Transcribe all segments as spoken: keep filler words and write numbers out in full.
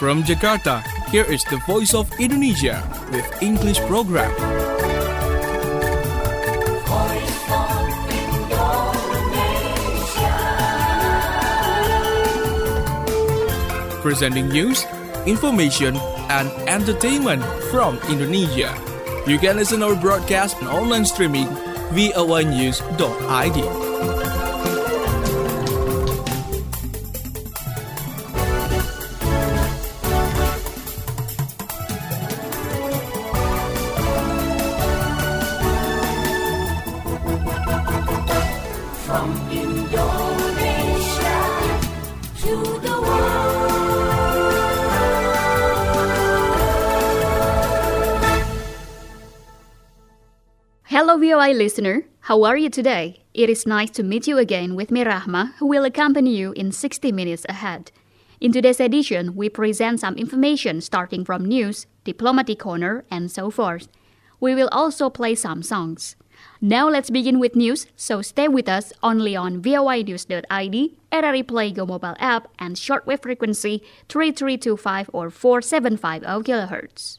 From Jakarta, here is the Voice of Indonesia with English program. Voice of Indonesia. Presenting news, information, and entertainment from Indonesia. You can listen our broadcast on online streaming v o a news dot i d. From Indonesia to the world. Hello V O I listener, how are you today? It is nice to meet you again with me Rahma, who will accompany you in sixty minutes ahead. In today's edition, we present some information starting from news, diplomatic corner, and so forth. We will also play some songs. Now let's begin with news, so stay with us only on v o i news dot i d, R R I Play Go mobile app, and shortwave frequency three three two five or four seven five zero kilohertz.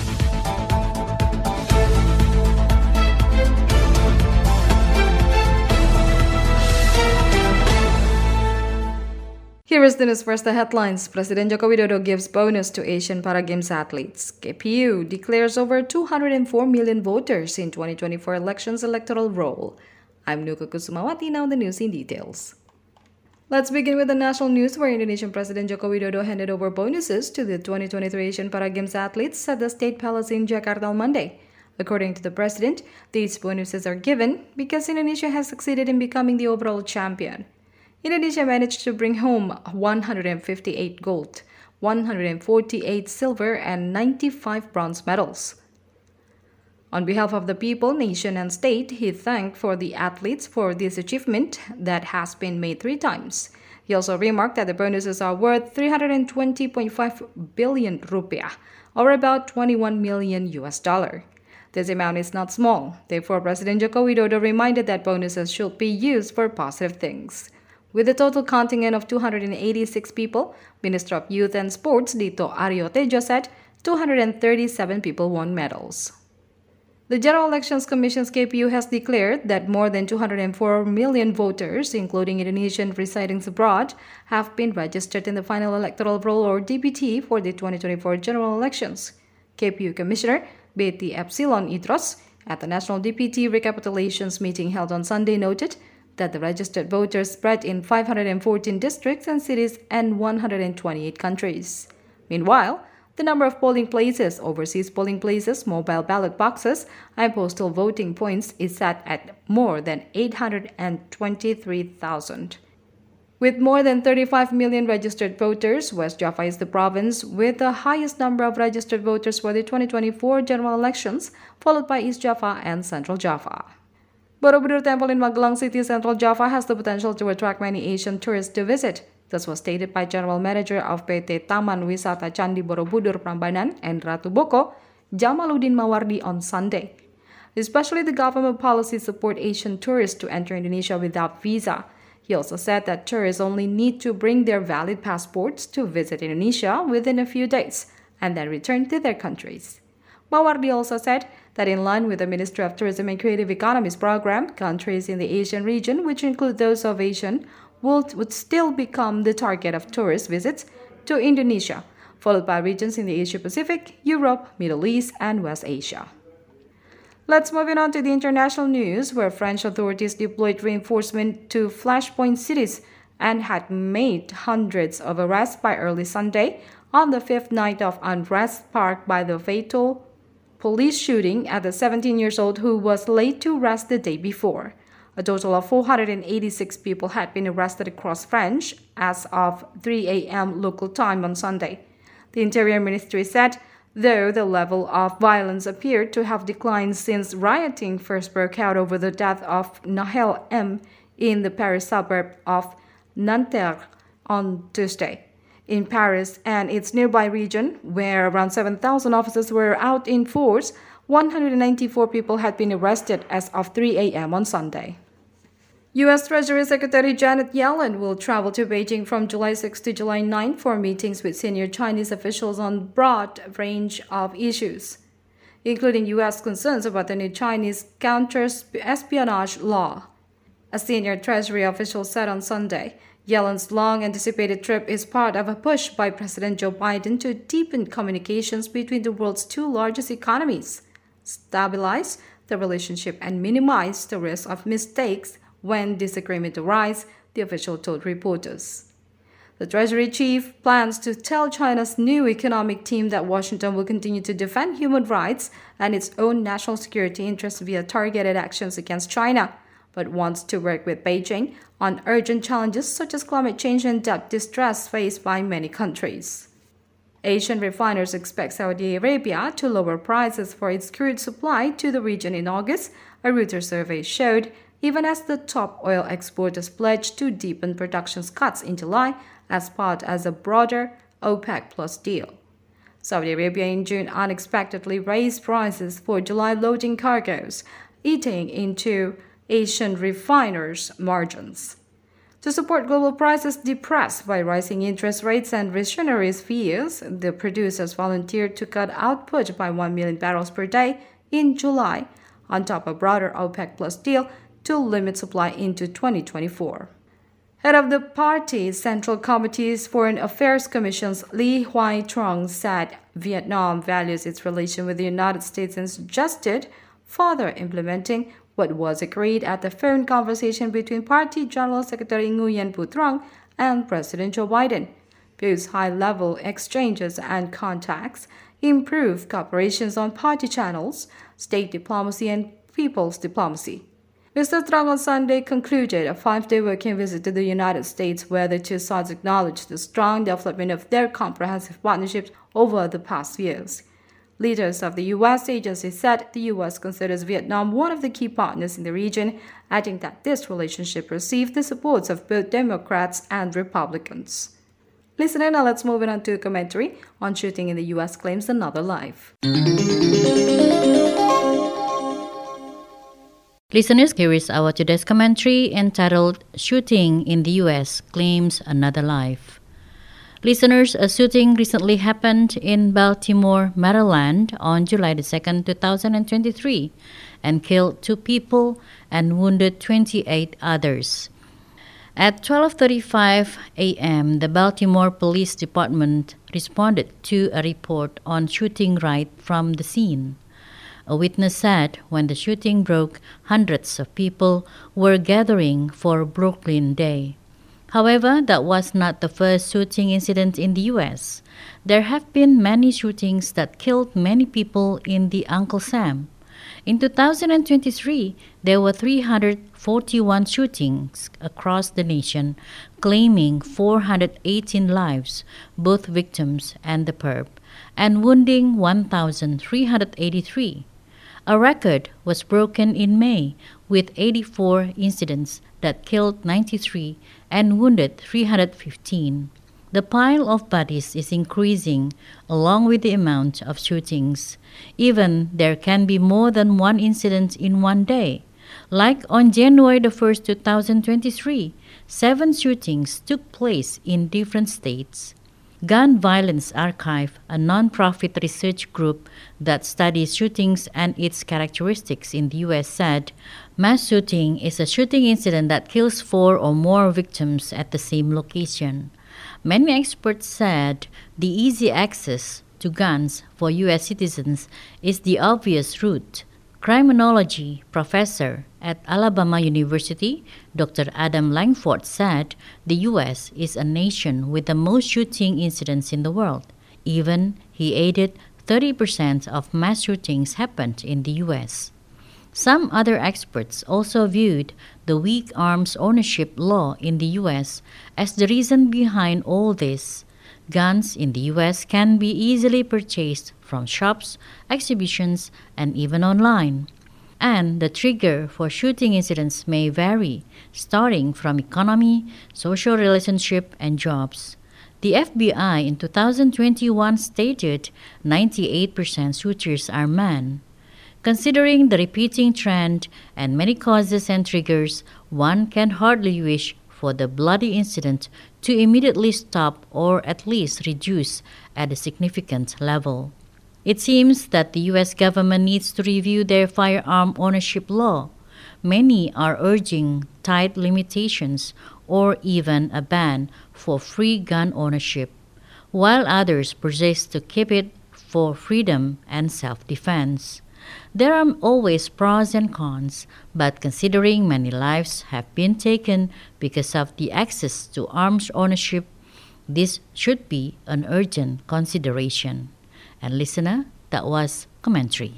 Here is the news. First, the headlines. President Joko Widodo gives bonus to Asian Para Games athletes. K P U declares over two hundred four million voters in twenty twenty-four elections electoral roll. I'm Nuka Kusumawati, now the news in details. Let's begin with the national news, where Indonesian President Joko Widodo handed over bonuses to the twenty twenty-three Asian Para Games athletes at the State Palace in Jakarta on Monday. According to the president, these bonuses are given because Indonesia has succeeded in becoming the overall champion. Indonesia managed to bring home one hundred fifty-eight gold, one hundred forty-eight silver, and ninety-five bronze medals. On behalf of the people, nation, and state, he thanked for the athletes for this achievement that has been made three times. He also remarked that the bonuses are worth three hundred twenty point five billion rupiah, or about twenty-one million U S dollar. This amount is not small. Therefore, President Joko Widodo reminded that bonuses should be used for positive things. With a total contingent of two hundred eighty-six people, Minister of Youth and Sports Dito Aryo Tejo said two hundred thirty-seven people won medals. The General Elections Commission's K P U has declared that more than two hundred four million voters, including Indonesian residing abroad, have been registered in the final electoral roll or D P T for the twenty twenty-four general elections. K P U Commissioner Betty Epsilon Idros at the National D P T recapitulations meeting held on Sunday noted that the registered voters spread in five hundred fourteen districts and cities and one hundred twenty-eight countries. Meanwhile, the number of polling places, overseas polling places, mobile ballot boxes, and postal voting points is set at more than eight hundred twenty-three thousand. With more than thirty-five million registered voters, West Java is the province with the highest number of registered voters for the twenty twenty-four general elections, followed by East Java and Central Java. Borobudur Temple in Magelang City, Central Java has the potential to attract many Asian tourists to visit. This was stated by General Manager of P T Taman Wisata Candi Borobudur Prambanan and Ratu Boko, Jamaluddin Mawardi on Sunday. Especially the government policy support Asian tourists to enter Indonesia without visa. He also said that tourists only need to bring their valid passports to visit Indonesia within a few days and then return to their countries. Mawardi also said that in line with the Ministry of Tourism and Creative Economies program, countries in the Asian region, which include those of Asian, will, would still become the target of tourist visits to Indonesia, followed by regions in the Asia-Pacific, Europe, Middle East, and West Asia. Let's move on to the international news, where French authorities deployed reinforcement to flashpoint cities and had made hundreds of arrests by early Sunday on the fifth night of unrest sparked by the fatal police shooting at the seventeen years old who was laid to rest the day before. A total of four hundred eighty-six people had been arrested across France as of three a.m. local time on Sunday. The Interior Ministry said, though the level of violence appeared to have declined since rioting first broke out over the death of Nahel M. in the Paris suburb of Nanterre on Tuesday. In Paris and its nearby region, where around seven thousand officers were out in force, one hundred ninety-four people had been arrested as of three a.m. on Sunday. U S Treasury Secretary Janet Yellen will travel to Beijing from July sixth to July ninth for meetings with senior Chinese officials on a broad range of issues, including U S concerns about the new Chinese counter-espionage law. A senior Treasury official said on Sunday, Yellen's long-anticipated trip is part of a push by President Joe Biden to deepen communications between the world's two largest economies, stabilize the relationship, and minimize the risk of mistakes when disagreement arise, the official told reporters. The Treasury chief plans to tell China's new economic team that Washington will continue to defend human rights and its own national security interests via targeted actions against China, but wants to work with Beijing on urgent challenges such as climate change and debt distress faced by many countries. Asian refiners expect Saudi Arabia to lower prices for its crude supply to the region in August, a Reuters survey showed, even as the top oil exporters pledged to deepen production cuts in July as part of a broader OPEC Plus deal. Saudi Arabia in June unexpectedly raised prices for July loading cargoes, eating into Asian refiners' margins. To support global prices depressed by rising interest rates and recessionary fears, the producers volunteered to cut output by one million barrels per day in July, on top of a broader OPEC Plus deal to limit supply into twenty twenty-four. Head of the party's Central Committee's Foreign Affairs Commission's Lee Hoai-trung said Vietnam values its relation with the United States and suggested further implementing what was agreed at the phone conversation between Party General Secretary Nguyen Phu Trong and President Joe Biden. Both high-level exchanges and contacts improved cooperations on party channels, state diplomacy, and people's diplomacy. Mister Trong on Sunday concluded a five-day working visit to the United States where the two sides acknowledged the strong development of their comprehensive partnerships over the past years. Leaders of the U S agency said the U S considers Vietnam one of the key partners in the region, adding that this relationship received the supports of both Democrats and Republicans. Listener, now let's move on to a commentary on shooting in the U S claims another life. Listeners, here is our today's commentary entitled Shooting in the U S Claims Another Life. Listeners, a shooting recently happened in Baltimore, Maryland on July the second, two thousand twenty-three and killed two people and wounded twenty-eight others. At twelve thirty-five a.m., the Baltimore Police Department responded to a report on shooting right from the scene. A witness said when the shooting broke, hundreds of people were gathering for Brooklyn Day. However, that was not the first shooting incident in the U S. There have been many shootings that killed many people in the Uncle Sam. In two thousand twenty-three, there were three hundred forty-one shootings across the nation, claiming four hundred eighteen lives, both victims and the perp, and wounding one thousand three hundred eighty-three. A record was broken in May with eighty-four incidents that killed ninety-three and wounded three hundred fifteen. The pile of bodies is increasing along with the amount of shootings. Even there can be more than one incident in one day. Like on January the first, two thousand twenty-three, seven shootings took place in different states. Gun Violence Archive, a non-profit research group that studies shootings and its characteristics in the U S, said, mass shooting is a shooting incident that kills four or more victims at the same location. Many experts said the easy access to guns for U S citizens is the obvious route. Criminology professor at Alabama University, Doctor Adam Langford, said the U S is a nation with the most shooting incidents in the world. Even, he added, thirty percent of mass shootings happened in the U S. Some other experts also viewed the weak arms ownership law in the U S as the reason behind all this. Guns in the U S can be easily purchased from shops, exhibitions, and even online. And the trigger for shooting incidents may vary, starting from economy, social relationship, and jobs. The F B I in two thousand twenty-one stated ninety-eight percent shooters are men. Considering the repeating trend and many causes and triggers, one can hardly wish for the bloody incident to immediately stop or at least reduce at a significant level. It seems that the U S government needs to review their firearm ownership law. Many are urging tight limitations or even a ban for free gun ownership, while others persist to keep it for freedom and self-defense. There are always pros and cons, but considering many lives have been taken because of the access to arms ownership, this should be an urgent consideration. And listener, that was commentary.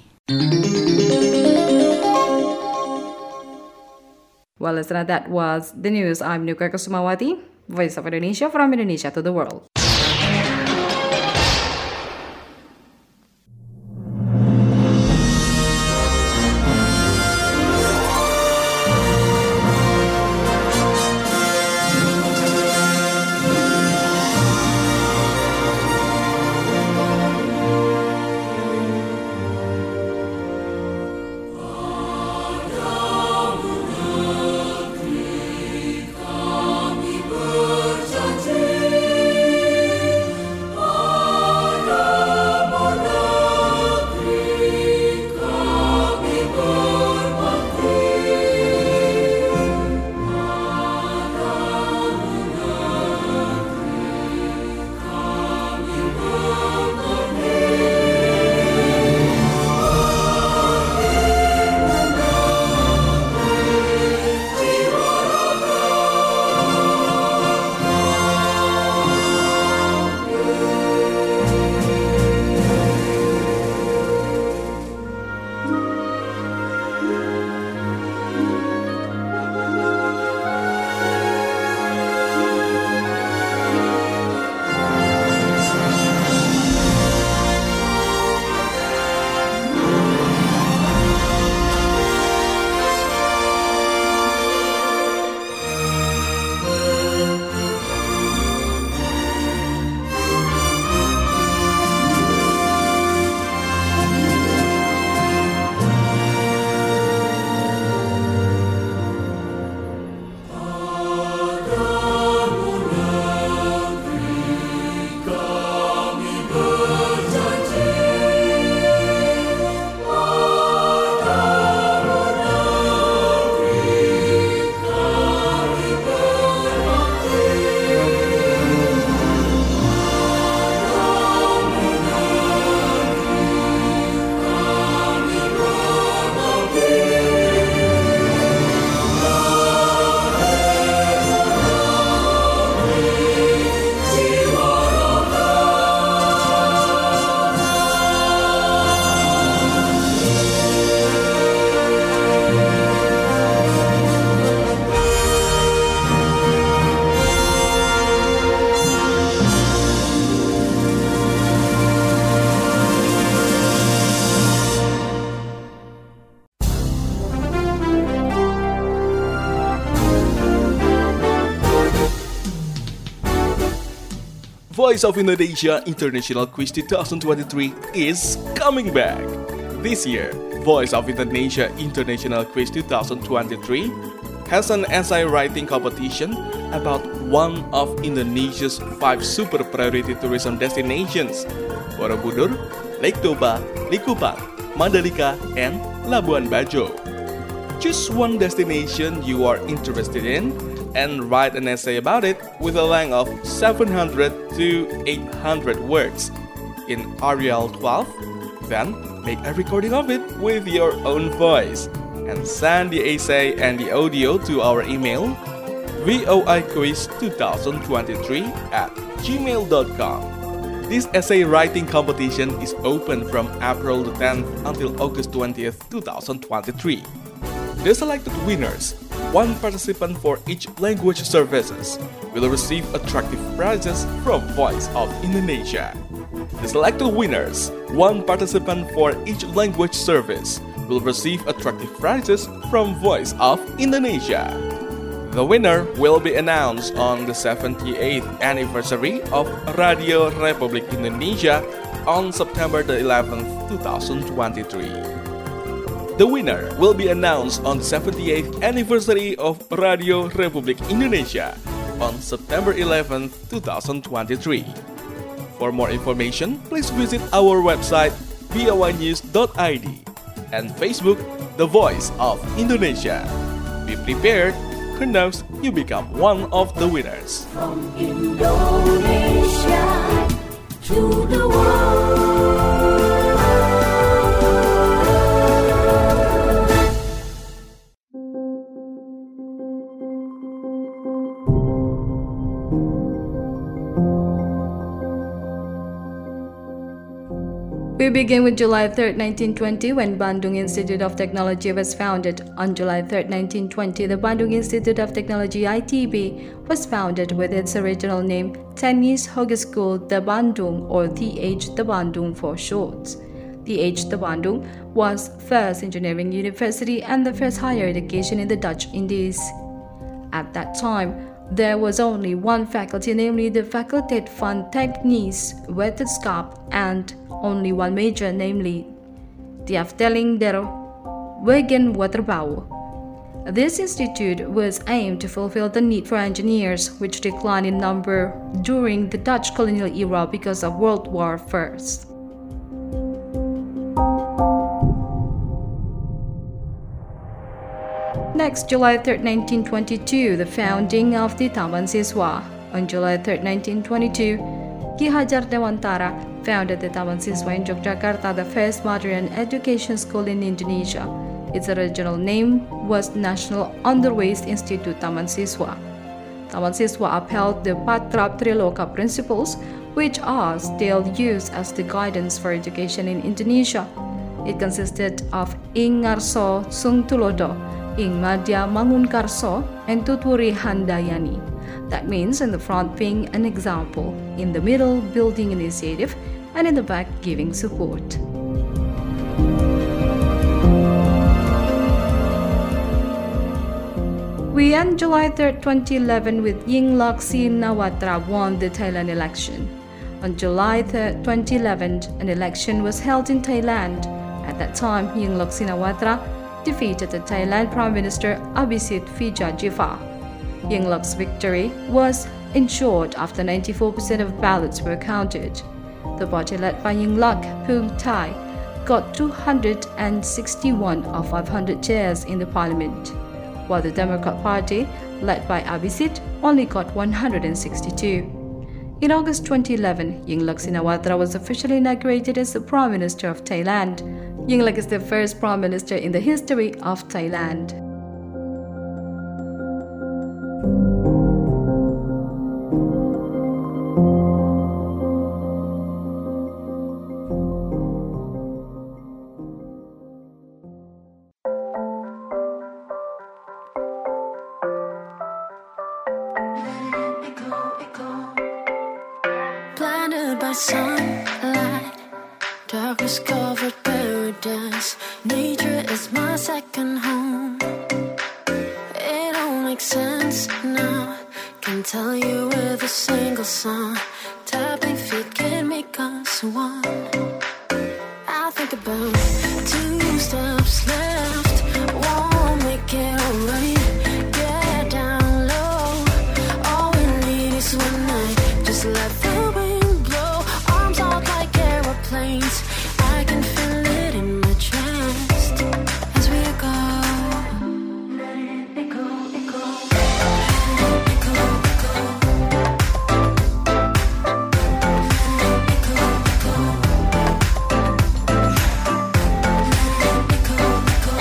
Well, listener, that was the news. I'm Nuka Kusumawati, Voice of Indonesia from Indonesia to the world. Voice of Indonesia International Quiz twenty twenty-three is coming back. This year, Voice of Indonesia International Quiz twenty twenty-three has an essay writing competition about one of Indonesia's five super priority tourism destinations: Borobudur, Lake Toba, Likupang, Mandalika, and Labuan Bajo. Choose one destination you are interested in and write an essay about it with a length of seven hundred to eight hundred words in Arial twelve. Then make a recording of it with your own voice and send the essay and the audio to our email voiquiz twenty twenty-three at gmail dot com. This essay writing competition is open from April the tenth until August twentieth, twenty twenty-three. The selected winners, one participant for each language services, will receive attractive prizes from Voice of Indonesia. The selected winners, one participant for each language service, will receive attractive prizes from Voice of Indonesia. The winner will be announced on the seventy-eighth anniversary of Radio Republik Indonesia on September the eleventh, twenty twenty-three. The winner will be announced on the seventy-eighth anniversary of Radio Republik Indonesia on September eleventh, two thousand twenty-three. For more information, please visit our website v o y news dot i d and Facebook The Voice of Indonesia. Be prepared, who knows, you become one of the winners. From Indonesia to the world. We begin with July third, nineteen twenty, when Bandung Institute of Technology was founded. On July third, nineteen twenty, the Bandung Institute of Technology I T B was founded with its original name, Teknis Hogeschool de Bandung, or T H de Bandung for short. T H de Bandung was first engineering university and the first higher education in the Dutch Indies. At that time, there was only one faculty, namely the Faculteit van Technische Wetenschap, and only one major, namely the Afdeling der Wegenwaterbouw. This institute was aimed to fulfill the need for engineers, which declined in number during the Dutch colonial era because of World War First. Next, July third, nineteen twenty-two, the founding of the Taman Siswa. On July third, nineteen twenty-two, Ki Hajar Dewantara founded the Taman Siswa in Yogyakarta, the first modern education school in Indonesia. Its original name was National Underways Institute Taman Siswa. Taman Siswa upheld the Patra Triloka principles, which are still used as the guidance for education in Indonesia. It consisted of Ing Ngarso Sung Tulodo, Ing Madya Mangunkarso, and Tutwuri Handayani. That means in the front being an example, in the middle building initiative, and in the back giving support. We end July third, twenty eleven with Yingluck Shinawatra won the Thailand election. On July third, twenty eleven, an election was held in Thailand. At that time, Yingluck Shinawatra defeated the Thailand Prime Minister Abhisit Vijayjiva. Yingluck's victory was ensured after ninety-four percent of ballots were counted. The party led by Yingluck, Pheu Thai, got two hundred sixty-one of five hundred chairs in the parliament, while the Democrat Party, led by Abhisit, only got one hundred sixty-two. In August twenty eleven, Yingluck Shinawatra was officially inaugurated as the Prime Minister of Thailand. Yingluck is the first Prime Minister in the history of Thailand. Blinded by sunlight, darkness covered paradise. Nature is my second home. It all makes sense now. Can tell you with a single song. Tapping feet can make us one. I think about two steps left. Won't make it alright. Get down low. All we need is one night. Just let the wind blow. Arms out like aeroplanes. I can feel it in my chest as we go. Let it go, it go. Let it go, it go. Let it go, it go. Let it go, it go.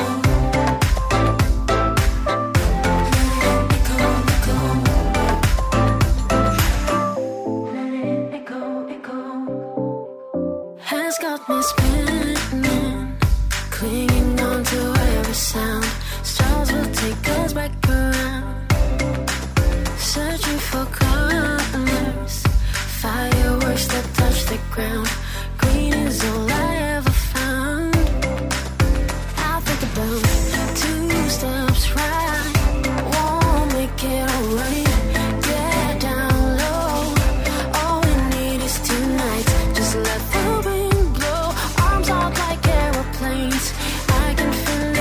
Let it go, it go. Let it go, it go. Has got me spinning, clinging on to every sound. Stars will take us back around, searching for colors, fireworks that touch the ground. Green is all I ever found. I think about two steps right, won't make it alright. Get down low, all we need is two nights. Just let the wind blow, arms out like aeroplanes. I can feel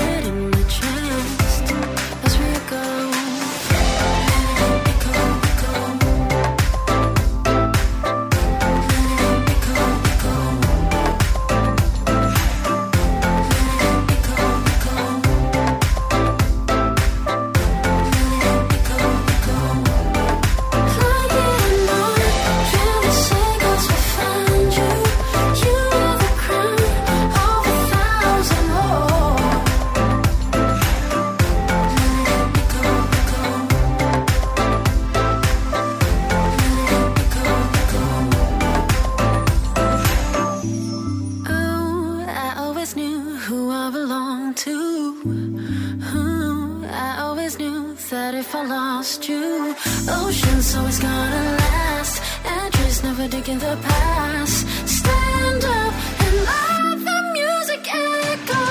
if I lost you. Ocean's always gonna last, and trees never dig in the past. Stand up and let the music echo.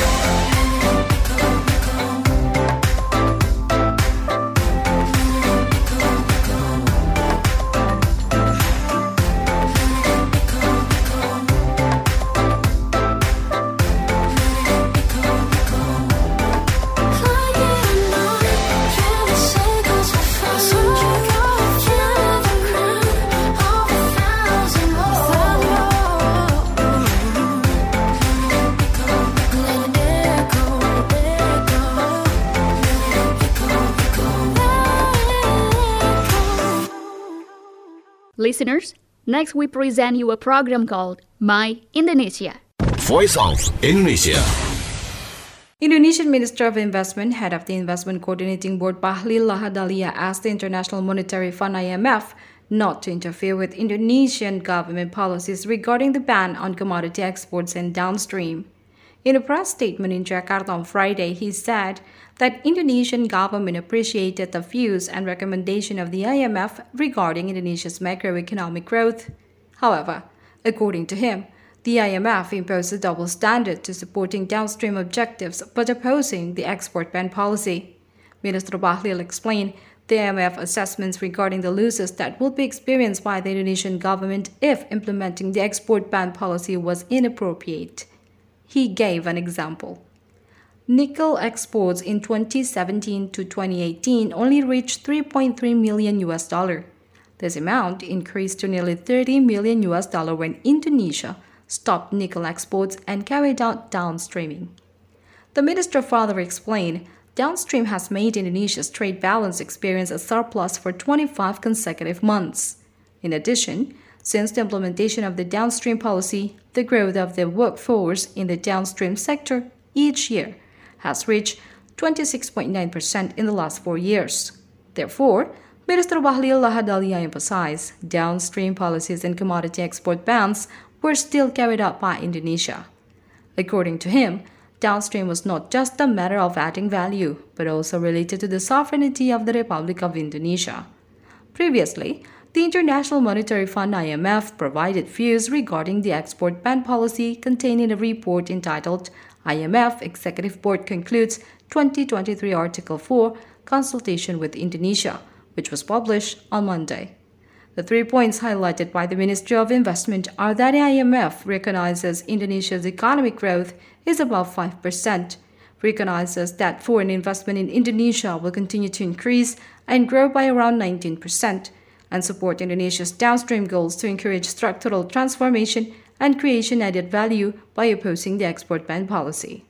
Listeners, next we present you a program called My Indonesia. Voice of Indonesia. Indonesian Minister of Investment, head of the Investment Coordinating Board Bahlil Lahadalia, asked the International Monetary Fund I M F not to interfere with Indonesian government policies regarding the ban on commodity exports and downstream. In a press statement in Jakarta on Friday, he said that Indonesian government appreciated the views and recommendation of the I M F regarding Indonesia's macroeconomic growth. However, according to him, the I M F imposed a double standard to supporting downstream objectives but opposing the export ban policy. Minister Bahlil explained the I M F assessments regarding the losses that would be experienced by the Indonesian government if implementing the export ban policy was inappropriate. He gave an example. Nickel exports in twenty seventeen to twenty eighteen only reached three point three million U S dollar. This amount increased to nearly thirty million U S dollar when Indonesia stopped nickel exports and carried out downstreaming. The minister further explained, downstream has made Indonesia's trade balance experience a surplus for twenty-five consecutive months. In addition, since the implementation of the downstream policy, the growth of the workforce in the downstream sector each year has reached twenty-six point nine percent in the last four years. Therefore, Minister Bahlil Lahadalia emphasized downstream policies and commodity export bans were still carried out by Indonesia. According to him, downstream was not just a matter of adding value, but also related to the sovereignty of the Republic of Indonesia. Previously, the International Monetary Fund I M F provided views regarding the export ban policy contained in a report entitled I M F Executive Board Concludes twenty twenty-three Article four Consultation with Indonesia, which was published on Monday. The three points highlighted by the Ministry of Investment are that the I M F recognizes Indonesia's economic growth is above five percent, recognizes that foreign investment in Indonesia will continue to increase and grow by around nineteen percent, and support Indonesia's downstream goals to encourage structural transformation and creation added value by opposing the export ban policy.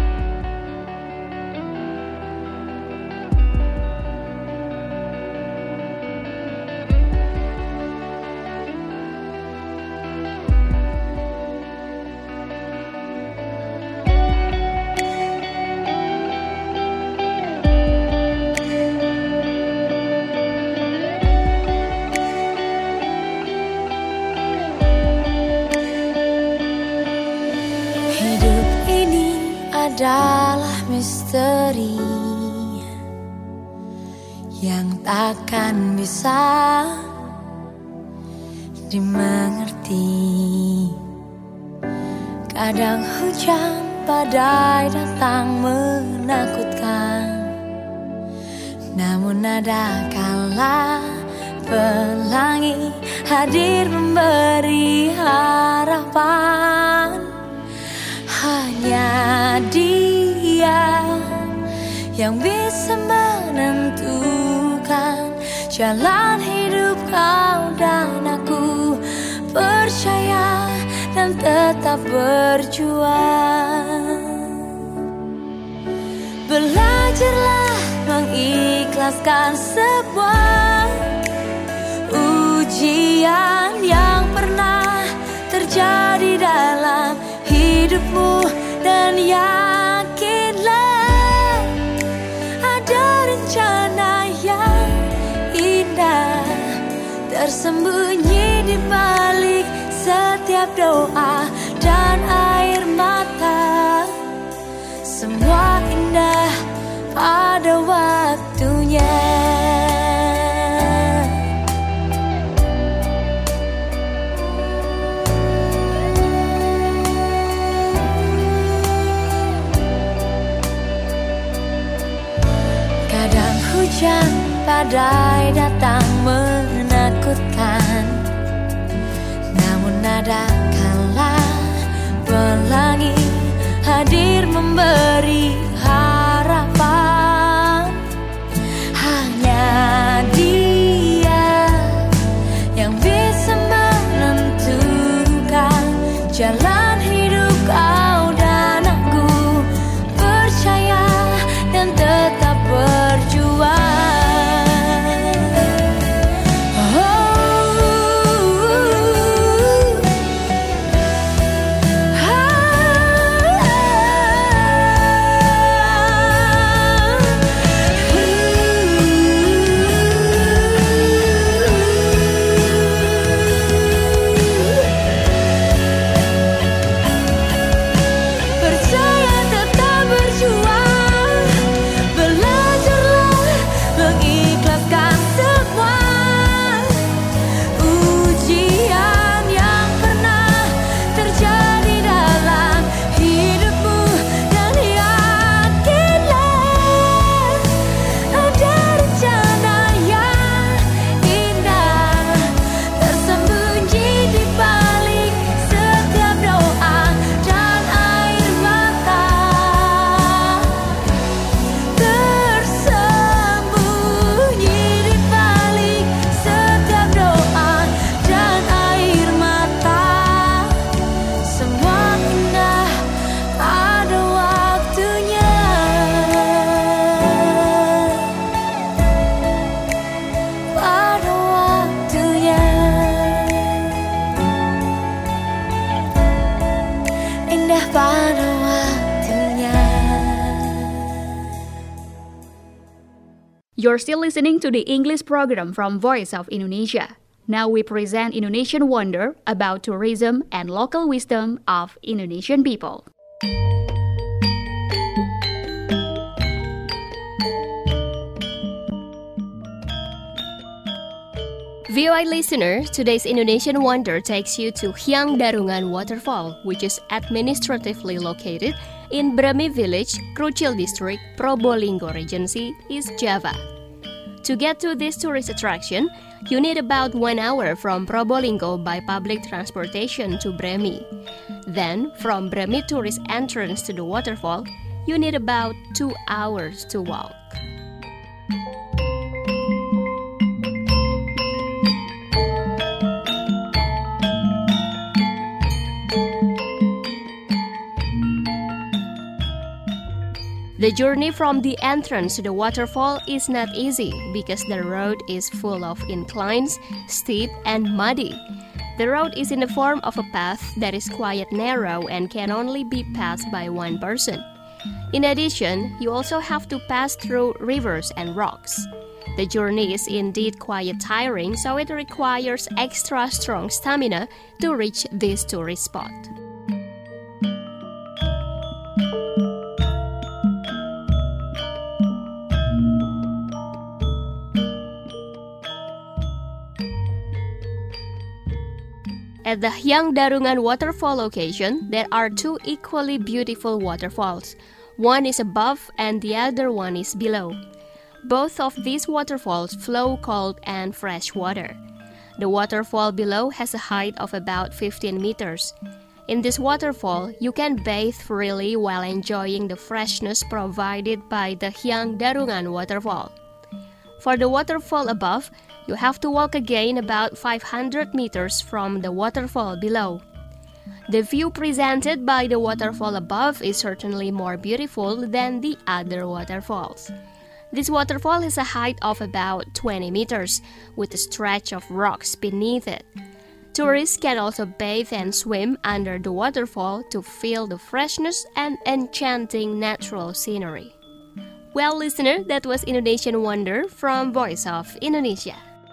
Adalah misteri yang takkan bisa dimengerti. Kadang hujan badai datang menakutkan, namun ada kala pelangi hadir memberi harapan. Hanya Dia yang bisa menentukan jalan hidup kau dan aku. Percaya dan tetap berjuang. Belajarlah mengikhlaskan sebuah ujian yang pernah terjadi dalam hidupmu, dan yakinlah ada rencana yang indah tersembunyi di balik setiap doa dan air mata. Semua indah pada waktunya. Hujan badai datang menakutkan, namun ada kala pelangi hadir memberi harapan. Hanya Dia yang bisa menentukan jalan hidup kau dan aku. Percaya dan tetap berjuang. You're still listening to the English program from Voice of Indonesia. Now we present Indonesian Wonder about tourism and local wisdom of Indonesian people. V O I listener, today's Indonesian Wonder takes you to Hyang Darungan Waterfall, which is administratively located in Bremi Village, Krucil District, Probolinggo Regency, East Java. To get to this tourist attraction, you need about one hour from Probolinggo by public transportation to Bremi. Then, from Bremi tourist entrance to the waterfall, you need about two hours to walk. The journey from the entrance to the waterfall is not easy because the road is full of inclines, steep, and muddy. The road is in the form of a path that is quite narrow and can only be passed by one person. In addition, you also have to pass through rivers and rocks. The journey is indeed quite tiring, so it requires extra strong stamina to reach this tourist spot. At the Hyang Darungan waterfall location, there are two equally beautiful waterfalls. One is above and the other one is below. Both of these waterfalls flow cold and fresh water. The waterfall below has a height of about fifteen meters. In this waterfall, you can bathe freely while enjoying the freshness provided by the Hyang Darungan waterfall. For the waterfall above, you have to walk again about five hundred meters from the waterfall below. The view presented by the waterfall above is certainly more beautiful than the other waterfalls. This waterfall has a height of about twenty meters, with a stretch of rocks beneath it. Tourists can also bathe and swim under the waterfall to feel the freshness and enchanting natural scenery. Well, listener, that was Indonesian Wonder from Voice of Indonesia.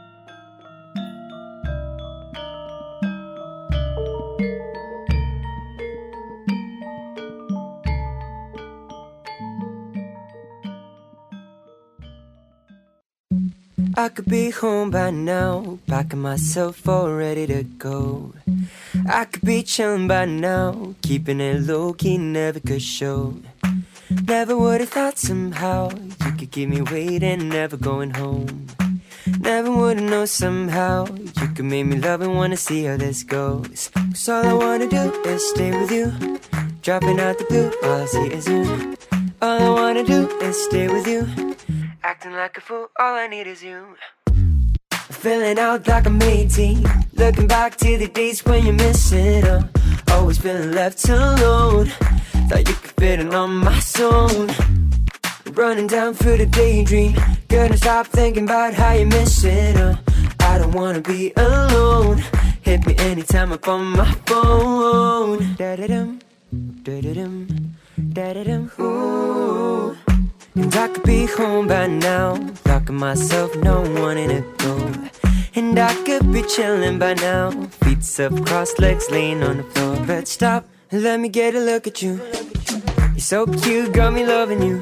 I could be home by now, packing myself all ready to go. I could be chillin' by now, keeping it low-key, never could show. Never would have thought somehow you could keep me waiting, never going home. Never would have known somehow you could make me love and wanna see how this goes. Cause all I wanna do is stay with you. Dropping out the blue, all I see is you. All I wanna do is stay with you. Acting like a fool, all I need is you. Feeling out like I'm eighteen. Looking back to the days when you're missing out. Always feeling left alone. Thought you could fit in on my zone. Running down through the daydream. Couldn't stop thinking about how you miss it. Uh, I don't wanna be alone. Hit me anytime I'm on my phone. Da-da-dum, da-da-dum, da-da-dum, ooh. And I could be home by now, locking myself, no wanting to go. And I could be chilling by now, feet up, crossed legs, laying on the floor. But stop and let me get a look at you. You're so cute, got me loving you.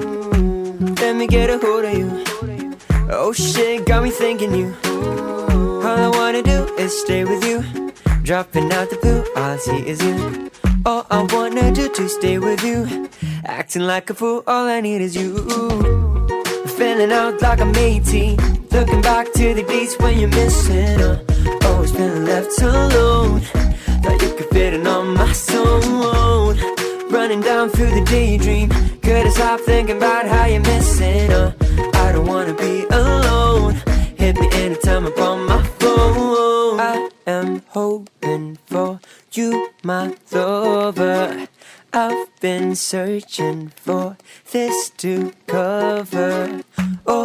Let me get a hold of you. Oh shit, got me thinking you. All I wanna do is stay with you. Dropping out the blue, all I see is you. All I wanna do to stay with you. Acting like a fool, all I need is you. Feeling out like I'm eighteen. Looking back to the days when you're missing. Uh, always feeling left alone. Thought you could fit in on my zone. Running down through the daydream. Couldn't stop thinking about how you're missing. Uh, I don't wanna be alone. Hit me anytime I'm on my phone. I am hoping for you, my lover. I've been searching for this to cover all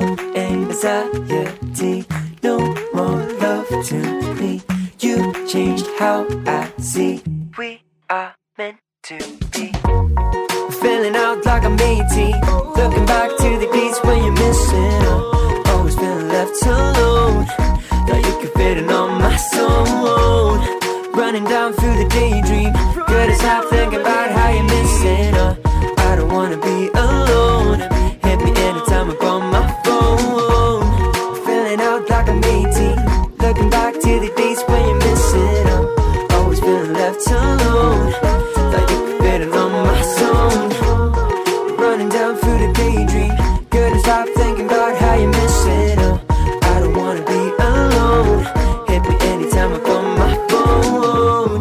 anxiety. No more love to me. You changed how I see. We are meant to be. Feeling out like I'm eighteen. Looking back to the days when you're missing. Uh, always feeling left alone. Thought you could fit in on my zone. Running down through the daydream. Couldn't stop thinking about how you're missing. Uh, I don't wanna be alone. Hit me anytime I'm on my phone. Feeling out like I'm eighteen. Looking back to the days when you're missing. Uh, always feeling left alone. Thought you could fit in on my zone. Running down through the daydream. Couldn't stop thinking about how you're missing. Uh, I don't wanna be alone. Hit me anytime I'm on my phone.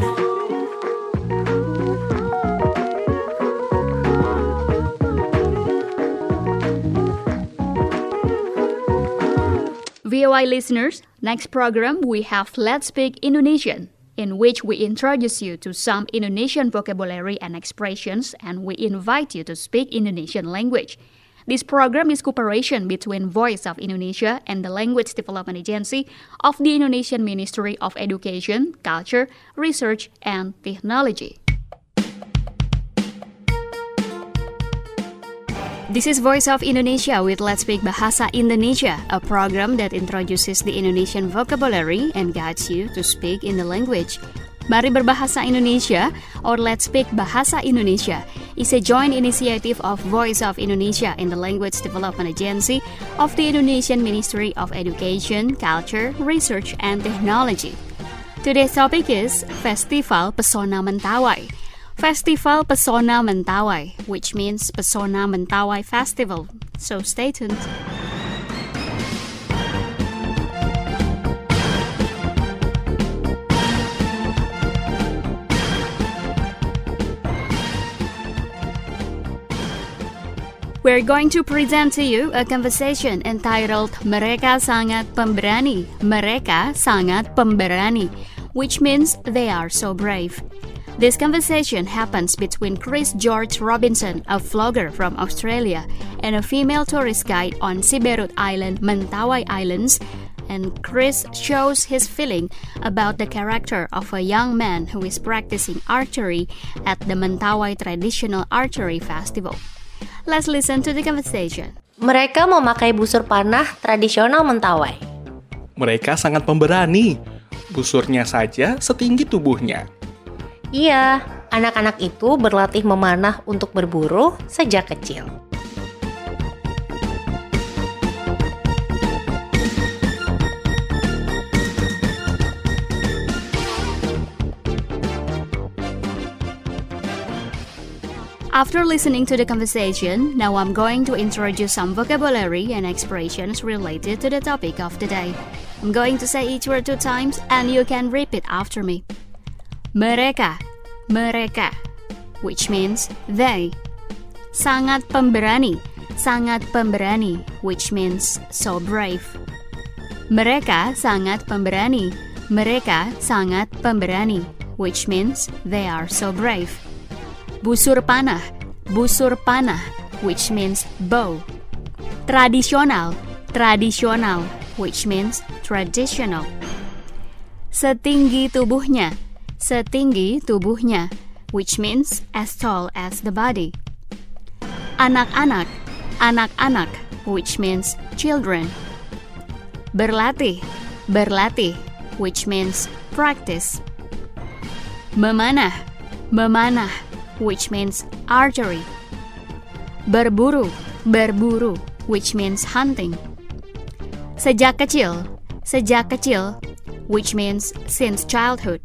V O I listeners, next program we have Let's Speak Indonesian, in which we introduce you to some Indonesian vocabulary and expressions, and we invite you to speak Indonesian language. This program is cooperation between Voice of Indonesia and the Language Development Agency of the Indonesian Ministry of Education, Culture, Research, and Technology. This is Voice of Indonesia with Let's Speak Bahasa Indonesia, a program that introduces the Indonesian vocabulary and guides you to speak in the language. Mari Berbahasa Indonesia, or Let's Speak Bahasa Indonesia, is a joint initiative of Voice of Indonesia and the Language Development Agency of the Indonesian Ministry of Education, Culture, Research, and Technology. Today's topic is Festival Pesona Mentawai. Festival Pesona Mentawai, which means Pesona Mentawai Festival. So stay tuned. We're going to present to you a conversation entitled Mereka Sangat Pemberani. Mereka Sangat Pemberani, which means they are so brave. This conversation happens between Chris George Robinson, a vlogger from Australia, and a female tourist guide on Siberut Island, Mentawai Islands, and Chris shows his feeling about the character of a young man who is practicing archery at the Mentawai Traditional Archery Festival. Let's listen to the conversation. Mereka memakai busur panah tradisional Mentawai. Mereka sangat pemberani. Busurnya saja setinggi tubuhnya. Iya, anak-anak itu berlatih memanah untuk berburu sejak kecil. After listening to the conversation, now I'm going to introduce some vocabulary and expressions related to the topic of the day. I'm going to say each word two times and you can repeat after me. Mereka, mereka, which means they. Sangat pemberani, sangat pemberani, which means so brave. Mereka sangat pemberani, mereka sangat pemberani, which means they are so brave. Busur panah, busur panah, which means bow. Tradisional, tradisional, which means traditional. Setinggi tubuhnya, setinggi tubuhnya, which means as tall as the body. Anak-anak, anak-anak, which means children. Berlatih, berlatih, which means practice. Memanah, memanah, which means archery. Berburu, berburu, which means hunting. Sejak kecil, sejak kecil, which means since childhood.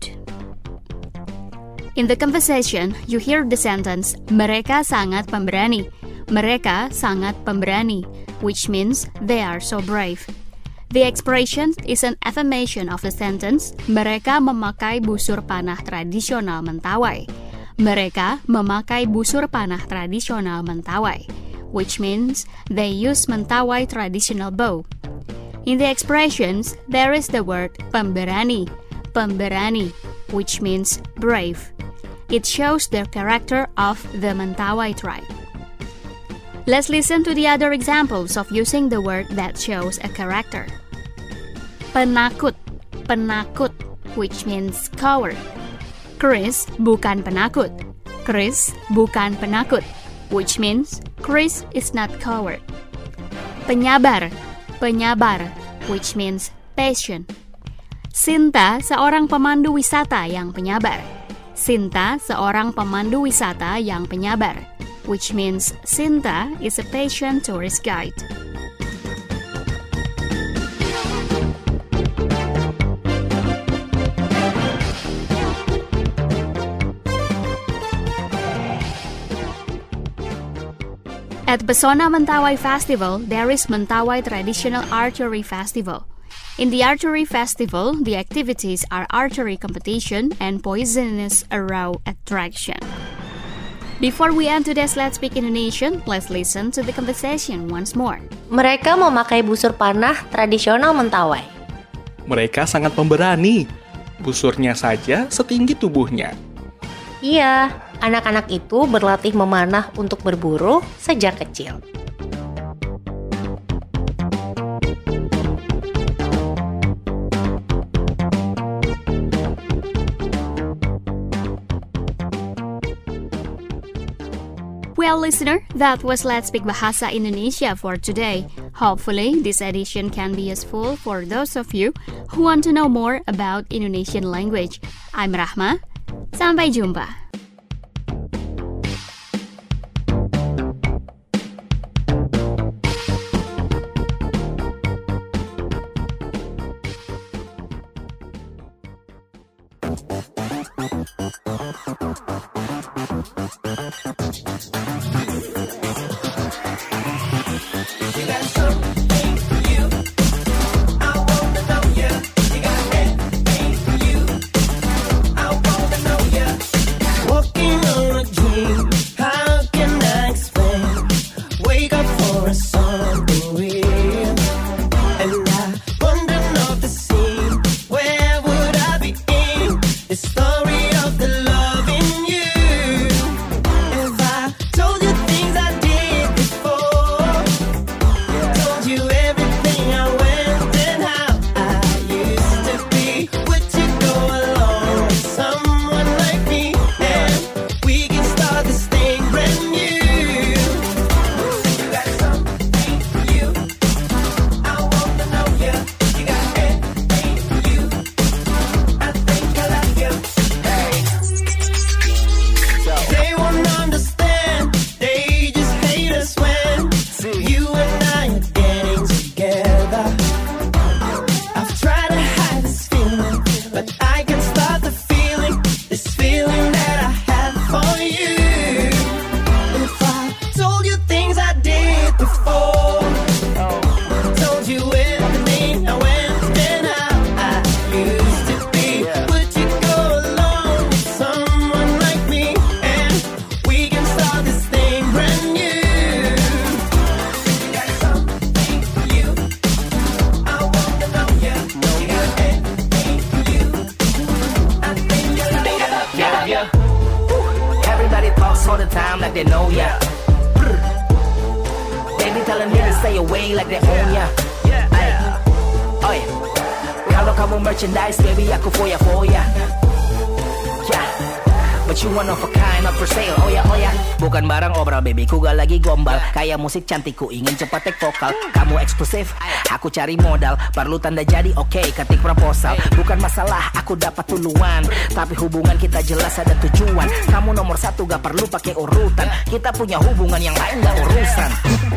In the conversation, you hear the sentence, mereka sangat pemberani. Mereka sangat pemberani, which means they are so brave. The expression is an affirmation of the sentence, mereka memakai busur panah tradisional Mentawai. Mereka memakai busur panah tradisional Mentawai, which means they use Mentawai traditional bow. In the expressions, there is the word pemberani, pemberani, which means brave. It shows the character of the Mentawai tribe. Let's listen to the other examples of using the word that shows a character. Penakut, penakut, which means coward. Chris bukan penakut. Chris bukan penakut, which means Chris is not coward. Penyabar, penyabar, which means patient. Sinta seorang pemandu wisata yang penyabar. Sinta seorang pemandu wisata yang penyabar, which means Sinta is a patient tourist guide. At Pesona Mentawai Festival, there is Mentawai Traditional Archery Festival. In the Archery Festival, the activities are archery competition and poisonous arrow attraction. Before we end today's Let's Speak Indonesian, let's listen to the conversation once more. Mereka memakai busur panah tradisional Mentawai. Mereka sangat pemberani. Busurnya saja setinggi tubuhnya. Iya, anak-anak itu berlatih memanah untuk berburu sejak kecil. Well, listener, that was Let's Speak Bahasa Indonesia for today. Hopefully, this edition can be useful for those of you who want to know more about Indonesian language. I'm Rahma. Sampai jumpa. they know ya. They be telling me to stay away like they own ya. Ay, oy, kalau kamu merchandise, baby aku foya-foya. Yeah, but you one of a kind, not for sale. Oh ya, oh ya, bukan barang obral baby, ku gak lagi gombal. Kayak musik cantik, ku ingin cepat take vokal. Kamu eksklusif, aku cari modal. Perlu tanda jadi, oke, okay, ketik proposal. Bukan masalah, aku dapat duluan. Tapi hubungan kita jelas ada tujuan. Kamu nomor satu, gak perlu pakai urutan. Kita punya hubungan yang lain gak urusan.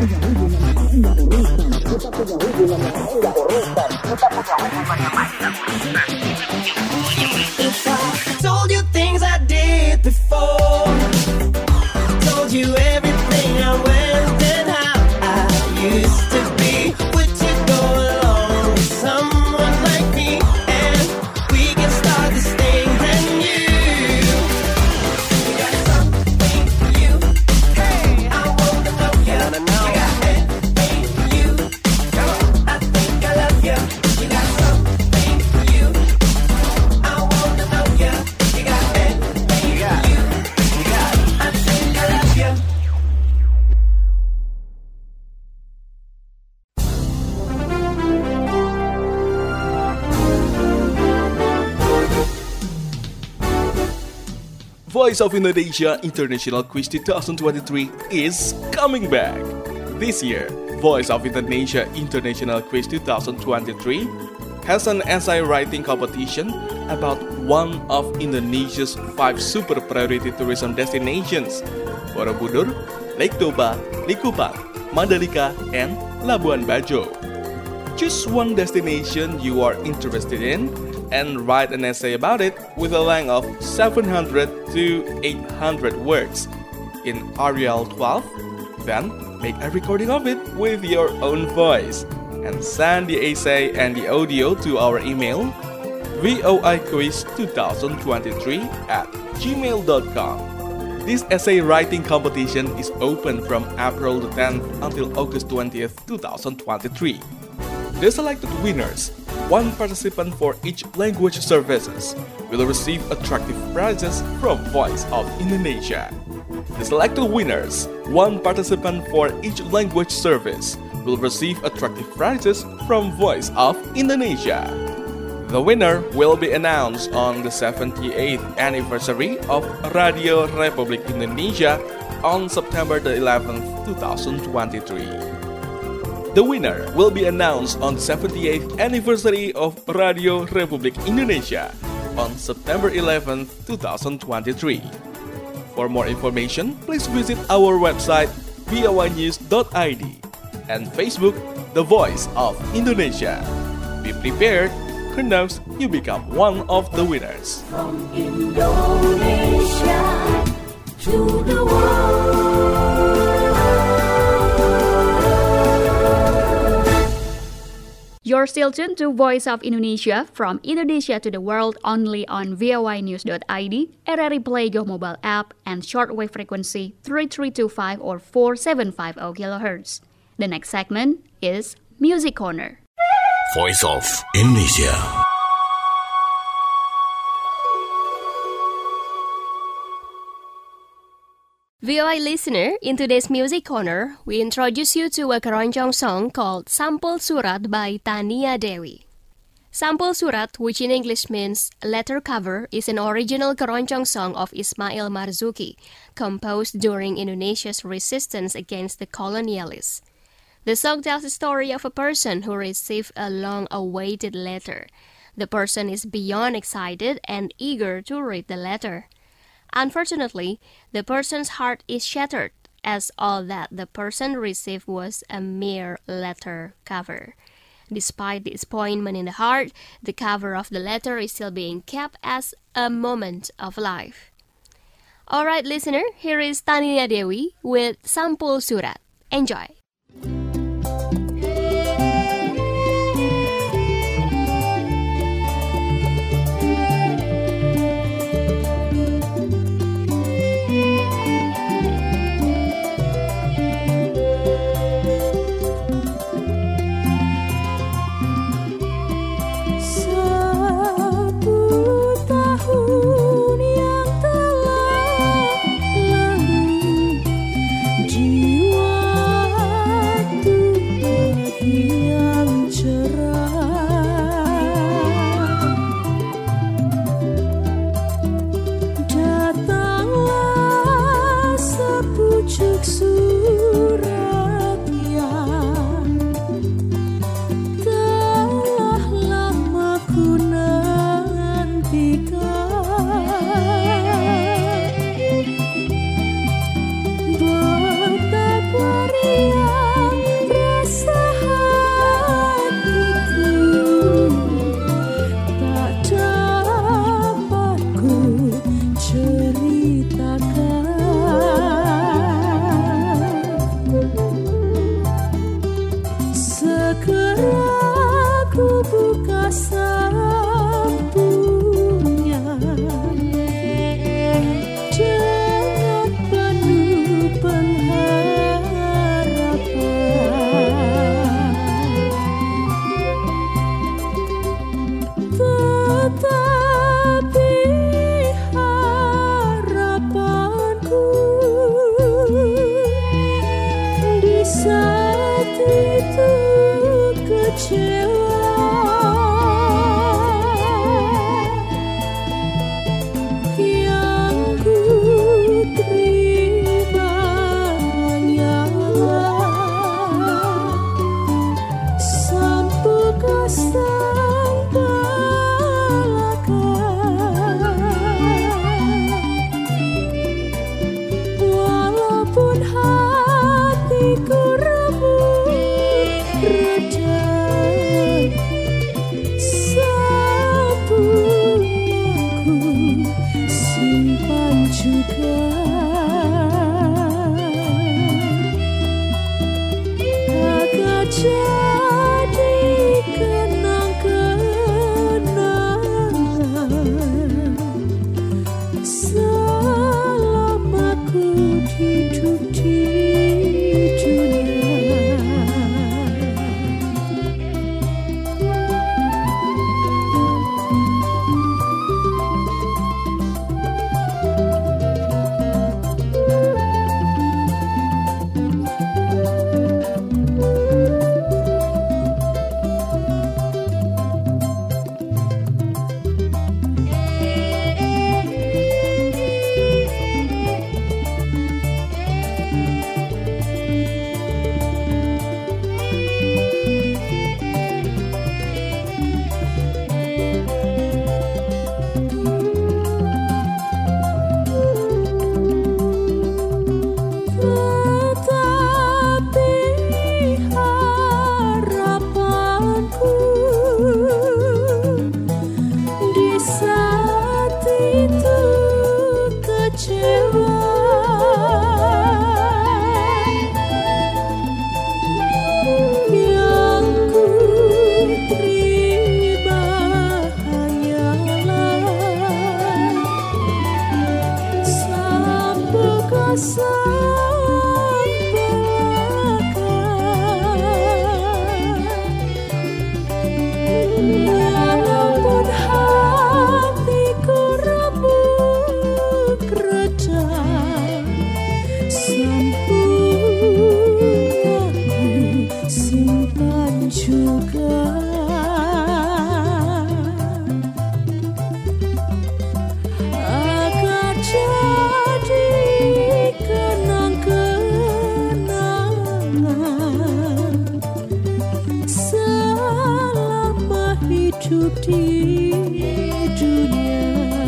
Kita punya hubungan yang lain gak urusan. Kita punya hubungan yang lain gak urusan. If I told you things I did before, told you everything I went and how I used to be, would you go along with someone like me? And we can start this thing brand new. You got something new. Hey, I wanna know you. I got everything new. Come on, I think I love you. You got something new. I wanna know you. You got everything new. You got, I think I love you. Voice of Indonesia International Quiz twenty twenty-three is coming back. This year, Voice of Indonesia International Quiz twenty twenty-three has an essay writing competition about one of Indonesia's five super priority tourism destinations: Borobudur, Lake Toba, Likupang, Mandalika, and Labuan Bajo. Choose one destination you are interested in and write an essay about it with a length of seven hundred to eight hundred words in Arial twelve. Then make a recording of it with your own voice and send the essay and the audio to our email voiquiz twenty twenty-three at gmail dot com. This essay writing competition is open from April the tenth until August twentieth, twenty twenty-three. The selected winners, one participant for each language services, will receive attractive prizes from Voice of Indonesia. The selected winners, one participant for each language service, will receive attractive prizes from Voice of Indonesia. The winner will be announced on the seventy-eighth anniversary of Radio Republik Indonesia on September the eleventh, twenty twenty-three. The winner will be announced on the seventy-eighth anniversary of Radio Republik Indonesia on September eleventh, twenty twenty-three. For more information, please visit our website v o i news dot i d and Facebook The Voice of Indonesia. Be prepared, who knows, you become one of the winners. From Indonesia to the world. You're still tuned to Voice of Indonesia, from Indonesia to the world, only on v o i news dot i d, R R I Play Go mobile app, and shortwave frequency three three two five or four seven five zero kilohertz. The next segment is Music Corner. Voice of Indonesia. V O I listener, in today's Music Corner, we introduce you to a keroncong song called Sampul Surat by Tania Dewi. Sampul Surat, which in English means letter cover, is an original keroncong song of Ismail Marzuki, composed during Indonesia's resistance against the colonialists. The song tells the story of a person who received a long-awaited letter. The person is beyond excited and eager to read the letter. Unfortunately, the person's heart is shattered, as all that the person received was a mere letter cover. Despite disappointment in the heart, the cover of the letter is still being kept as a moment of life. Alright, listener, here is Tania Dewi with Sampul Surat. Enjoy! Sepuluh tahun yang telah lalu, Segera ku buka sapunya dengan penuh pengharapan. Tetapi harapanku di saat itu kecewa. Yang ku terima hanyalah sampul kasang belaka. Walaupun hatiku remuk reda, sapunya ku simpan juga. Agar jadi kenang-kenangan selama ku hidup di dunia. Tetapi harapanku di saat itu kecewa. Yang ku terima hanyalah sampul kasang belaka. Walaupun hatiku remuk reda, sampulnya ku simpan juga. Agar jadi kenang-kenangan selama hidup di dunia.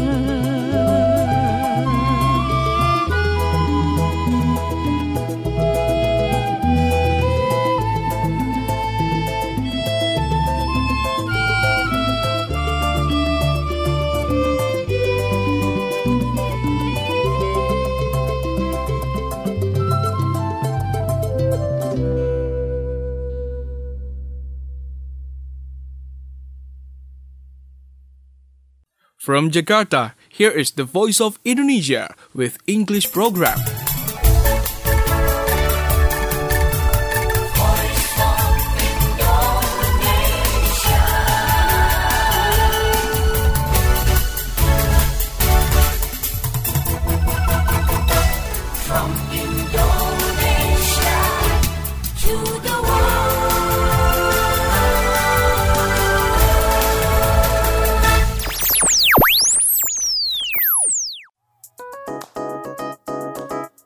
From Jakarta, here is the Voice of Indonesia with English program. From Indonesia to the world.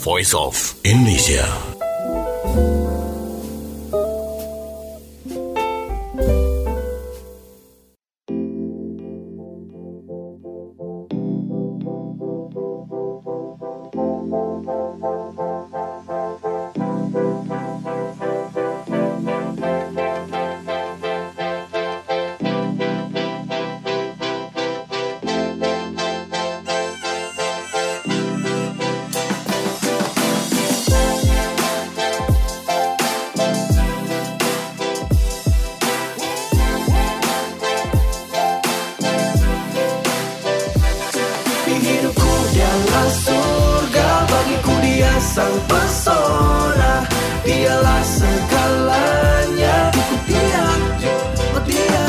Voice of Indonesia. Sang pesona, dialah segalanya. Cukup dia, cukup dia.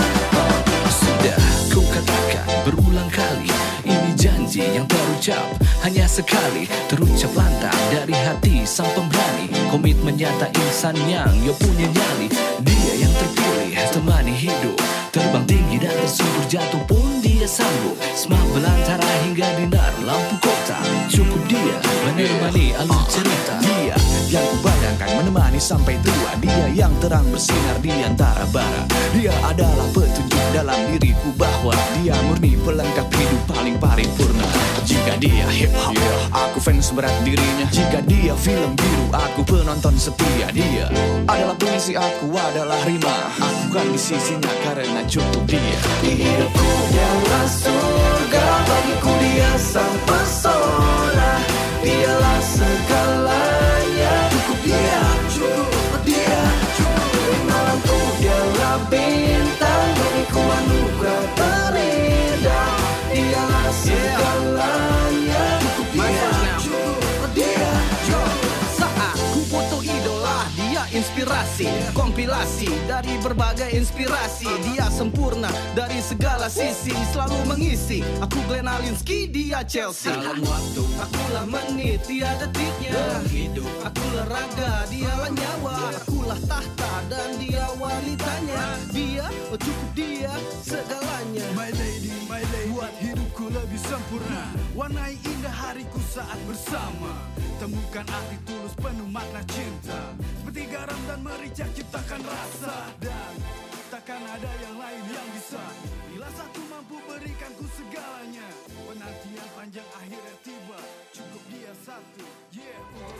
Sudah ku katakan berulang kali, ini janji yang terucap hanya sekali, terucap lantang dari hati sang pemberani. Komitmen nyata insan yang yo punya nyali. Dia yang terpilih temani hidup, terbang tinggi dan tersungkur, jatuh pun dia sanggup. Semak belantara hingga dinar lampu kota. Cukup dia menemani alur cerita. Dia yang kubayangkan menemani sampai tua. Dia yang terang bersinar di antara bara. Dia adalah petunjuk dalam diriku bahwa dia murni pelengkap hidup paling paripurna. Jika dia hip hop, yeah, aku fans berat dirinya. Jika dia film biru, aku penonton setia. Dia adalah puisi, aku adalah rima. Aku kan di sisinya karena cukup dia. Di hidupku dialah surga, bagiku dia sang pesona. Dialah segalanya. Cukup dia, cukup dia, cukup. Di malamku dialah bintang, bagiku anugerah terindah. Dialah segalanya. Cukup dia, cukup dia, cukup. Saat ku foto idola, dia inspirasi, kompilasi dari berbagai inspirasi. Dia sempurna dari segala sisi, selalu mengisi. Aku Glenn Alinsky, dia Chelsea. Dalam waktu, akulah menit, dia detiknya. Hidup, akulah raga, dialah nyawa. Akulah tahta dan dia wanitanya. Dia, oh cukup dia, segalanya. My lady, my lady, buat hidupku lebih sempurna. Warnai indah hariku saat bersama. Temukan arti tulus penuh makna cinta. Seperti garam dan merica ciptakan rasa. Dan takkan ada yang lain yang bisa. Bila satu mampu berikanku segalanya. Penantian panjang akhirnya tiba. Cukup dia satu, yeah.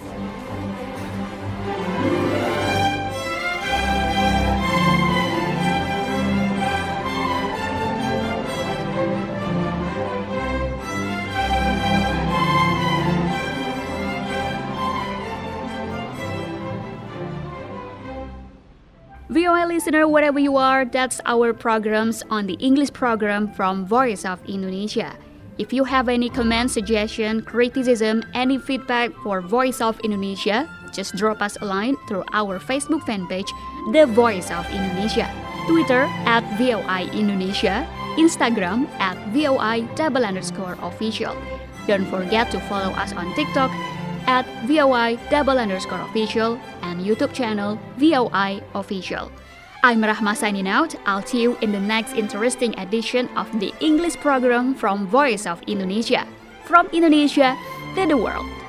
V O A listener, wherever you are, that's our programs on the English program from Voice of Indonesia. If you have any comment, suggestion, criticism, any feedback for Voice of Indonesia, just drop us a line through our Facebook fan page, The Voice of Indonesia, Twitter at V O I Indonesia, Instagram at V O I double underscore official. Don't forget to follow us on TikTok at V O I double underscore official and YouTube channel V O I official. I'm Rahma signing out. I'll see you in the next interesting edition of the English program from Voice of Indonesia. From Indonesia to the world.